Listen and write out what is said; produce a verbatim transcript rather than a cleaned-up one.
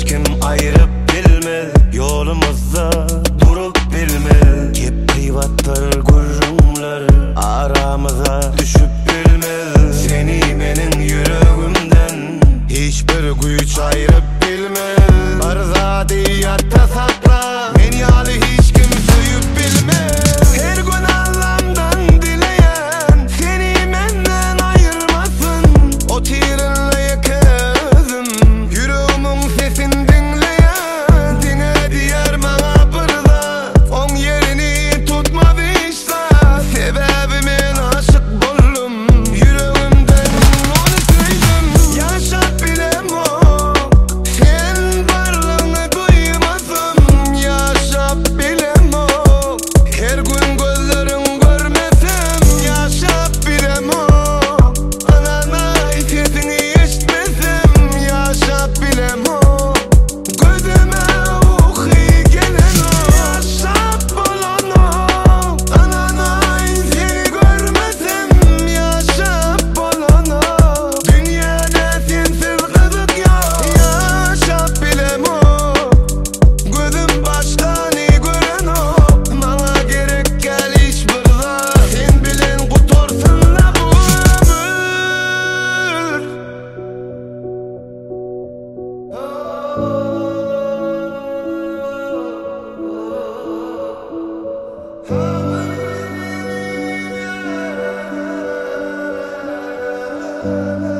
kim ayırıp bilmez, yolumuzda durup bilmez. Hep kıyvatlar gurrumlar aramıza düşüp bilmez. Seni menin yüreğimden hiçbir güç ayırıp bilmez. Arza diyatta sakla beni hali hiç kim söyüp bilmez. Her gün Allah'ımdan dileyen seni menden ayırmasın. O tirinle kızım yüreğimin sesin dinleyen dine diyer bana bırda on yerini tutmadı işte. Sebebimin aşık buldum yüreğimden onu söyledim. Yaşap bilem o sen varlığını duymasın. Yaşap bilem o her gün gözlerin görmesem. Yaşap bilem o ananay sesini işitmesem. Yaşap bilem o gözüme uhi gelen o. Yaşap olan o ananay seni görmesem. Yaşap olan o dünyada sensiz kızık yok. Yaşap bilem o gözüm başkani gören o. Bana gerek gel iş burada sen bilen kutursun la bu ömür.